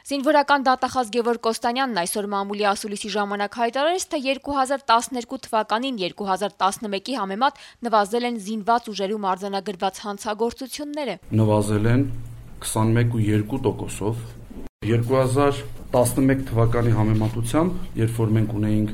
Զինվորական դատախազ Գևորգ Կոստանյանն այսօր մամուլի ասուլիսի ժամանակ հայտարարեց, թե 2012 թվականին 2011-ի համեմատ նվազել են զինված ուժերում արձանագրված հանցագործությունները։ Նվազել են 21.2%-ով։ 2011 թվականի համեմատությամբ, երբ որ մենք ունեինք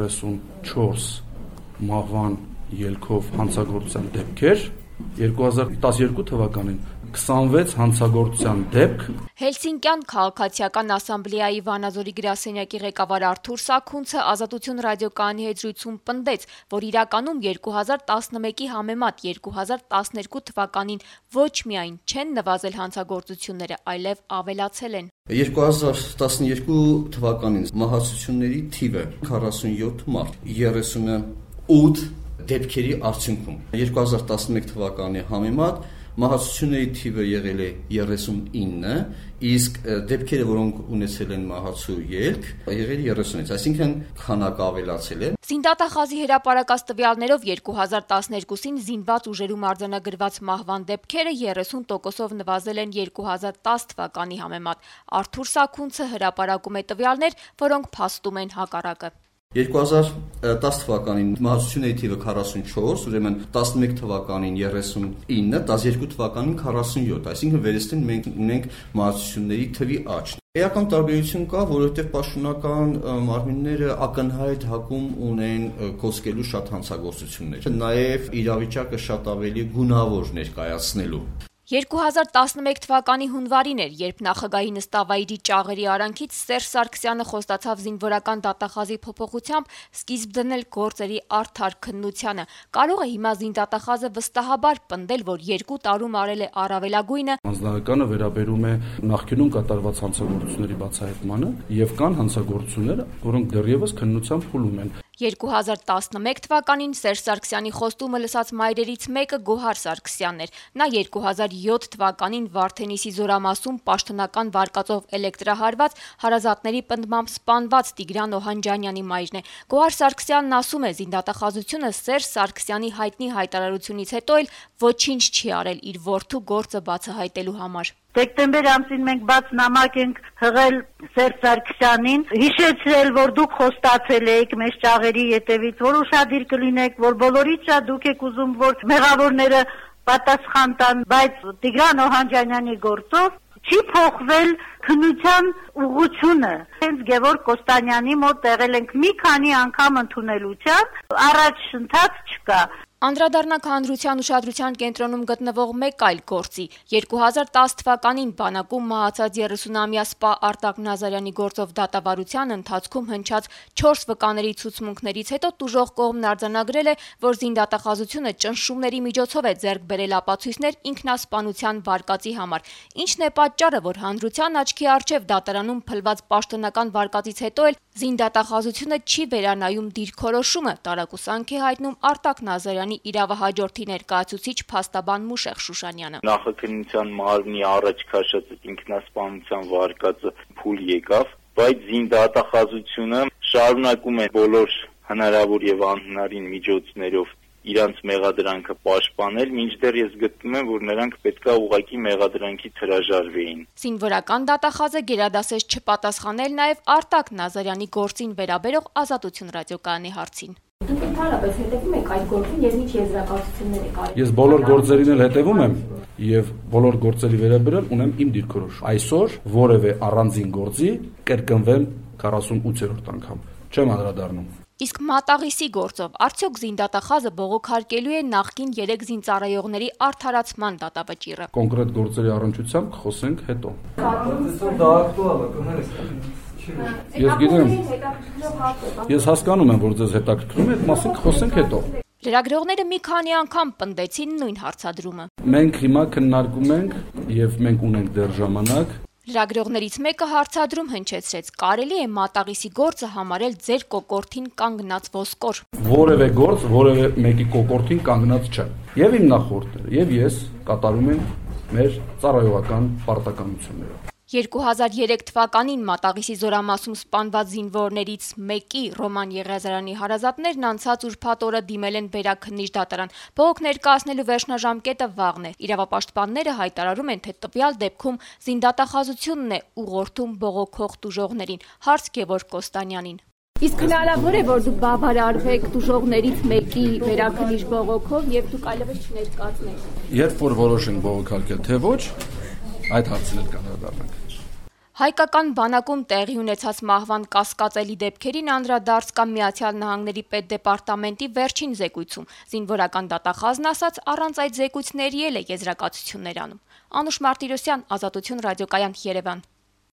34 մահվան ելքով հանցագործության դեպքեր, 2012 թվականին 26 հանցագործության դեպք։ Հելսինկյան քաղաքացիական ասամբլեայի Վանաձորի գրասենյակի ղեկավար Արթուր Սաքունցը Ազատություն ռադիոկայանի հետ զրույցում պնդեց, որ իրականում 2011-ի համեմատ 2012 թվականին ոչ միայն չեն նվազել հանցագործությունները, այլև ավելացել են։ 2012 թվականին մահացությունների թիվը 47 մարդ, 38 դեպքերի արդյունքում։ 2011 թվականի համեմատ մահացությունների թիվը եղել է 39, իսկ դեպքերը, որոնք ունեցել են մահացու ելք, եղել է 36, այսինքն քանակը ավելացել է։ Զինդատախազի հրապարակած տվյալներով 2012-ին զինված ուժերում արձանագրված մահվան դեպքերը 30%-ով նվազել են 2010 թվականի համեմատ։ Արթուր Սաքունցը հրապարակում է տվյալներ, որոնք փաստում են հակառակը։ 2010 թվականին մահացությունների թիվը 44, ուրեմն 11 թվականին 39, 12 թվականին 47, այսինքն վերստին մենք ունենք մահացությունների թվի աճ։ Էական տարբերություն կա, որովհետև պաշտոնական մարմինները ակնհայտ հակում ունեն կոսկելու շատ հանցագործություններ, նաև իրավիճակը շատ ավելի գունավոր ներկայացնելու։ 2011 թվականի հունվարին էր, երբ նախագահի նստավայրի ճաղերի արանքից Սերժ Սարգսյանը խոստացավ զինվորական դատախազի փոփոխությամբ սկիզբ դնել գործերի արդար քննությանը։ Կարող է հիմա զինդատախազը վստահաբար պնդել, որ 2 տարում արել է առավելագույնը։ Հանձնարարականը վերաբերում է նախկինում կատարված հանցագործությունների բացահայտմանը եւ կան հանցագործություններ, որոնք դեռևս քննությամբ փուլում են։ 2011 թվականին Սերժ Սարգսյանի խոստումը լսած մայրերից մեկը Գոհար Սարգսյանն էր։ Նա 2007 թվականին Վարդենիսի զորամասում պաշտոնական վարկածով էլեկտրահարված հարազատների պնդմամբ սպանված Տիգրան Օհանջանյանի մայրն է։ Գոհար Սարգսյանն ասում է, զինդատախազությունը Սերժ Սարգսյանի հայտնի հայտարարությունից հետո էլ ոչինչ չի արել իր որդու գործը բացահայտելու համար։ Դեկտեմբեր ամսին մենք բաց նամակ ենք հղել Սերժ Սարգսյանին, հիշեցրել, որ դուք խոստացել եք մեզ ճաղերի ետևից, որ ուշադիր կլինեք, որ բոլորից շատ դուք եք ուզում, որ մեղավորները պատասխան տան, բայց Տիգրան Օհանջանյանի գործով չի փոխվել քննության ուղղությունը։ Հենց Գևորգ Կոստանյանի մոտ եղել ենք մի քանի անգամ ընդունելության, առաջընթաց չկա։ Անդրադառնանք հանրության ուշադրության կենտրոնում գտնվող մեկ այլ գործի։ 2010 թվականին բանակում մահացած 30-ամյա սպա Արտակ Նազարյանի գործով դատավարության ընթացքում հնչած 4 վկաների ցուցմունքներից հետո տուժող կողմն արձանագրել է, որ զինդատախազությունը ճնշումների միջոցով է ձեռք բերել ապացույցներ ինքնասպանության վարկածի համար։ Ինչն է պատճառը, որ հանրության աչքի առջև դատարանում փլված պաշտոնական վարկածից հետո էլ զինդատախազությունը չի վերանայում դիրքորոշումը, տարակուսանք է հայտնում Արտակ Նազարյանի իրավահաջորդի ներկայացուցիչ փաստաբան Մուշեղ Շուշանյանը։ Նախաքննության մարմնի առաջ քաշած ինքնասպանության վարկածը փուլ եկավ, բայց զինդատախազությունը շարունակում է բոլոր հնարավոր եւ անհնարին միջոցներով իրանց մեղադրանքը պաշտպանել, մինչդեռ ես գտնում եմ, որ նրանք պետքա ուղղակի մեղադրանքից հրաժարվեին։ Զինվորական դատախազը գերադասեց չպատասխանել նաև Արտակ Նազարյանի գործին վերաբերող Ազատություն ռադիոկայանի հարցին։ Դուք ընդհանրապես հետևում եք այդ գործին եւ ինչ եզրակացություններ եք արել։ Ես բոլոր գործերին էլ հետևում եմ եւ բոլոր գործերի վերաբերյալ ունեմ իմ դիրքորոշում։ Այսօր որևէ առանձին գործի կրկնվեմ 48-րդ անգամ։ Չեմ անդրադառնում։ Իսկ մատաղիսի գործով արդյոք զինդատախազը բողոքարկելու է նախկին 3 զինծառայողների արդարացման դատավճիռը։ Կոնկրետ գործերի առնչությամբ խոսենք հետո։ Ես գիտեմ, ես հասկանում եմ, որ ձեզ հետաքրքրում է, այդ մասին խոսենք հետո։ Լրագրողները մի քանի անգամ պնդեցին նույն հարցադրումը։ Մենք հիմա քննարկում ենք եւ մենք ունենք դեռ ժամանակ։ Լրագրողներից մեկը հարցադրում հնչեցրեց. կարելի է մատաղիսի գործը համարել ձեր կոկորդին կանգնած ոսկոր։ Որևէ գործ, որևէ մեկի կոկորդին կանգնած չէ։ Եվ իմ նախորդները, եւ ես կատարում ենք մեր ծառայողական պարտականությունները։ 2003 թվականին Մատաղիսի զորամասում սպանված զինվորներից մեկի Ռոման Եղիազարյանի հարազատներն անցած ուրբաթ օրը դիմել են Բերաքննիչ դատարան։ Բողոք ներկայացնելու վերջնաժամկետը վաղն է։ Իրավապաշտպանները հայտարարում են, թե տվյալ դեպքում զինդատախազությունն է ուղղորդում բողոքող տուժողներին։ Հարց Գևորգ Կոստանյանին։ Իսկ հնարավոր է, որ դուք բավարարվեք տուժողներից մեկի վերաքննիչ բողոքով եւ դուք այլևս չներկայացնեք։ Երբ որ որոշենք բողոքարկել, թե ոչ, այդ հարցին էլ կանդրադառնանք։ Հայկական բանակում տեղի ունեցած մահվան կասկածելի դեպքերին անդրադարձ կա Միացյալ Նահանգների պետդեպարտամենտի վերջին զեկույցում։ Զինվորական դատախազն ասաց, առանց այդ զեկույցների էլ է եզրակացություններ անում։ Անուշ Մարտիրոսյան, Ազատություն ռադիոկայան, Երևան։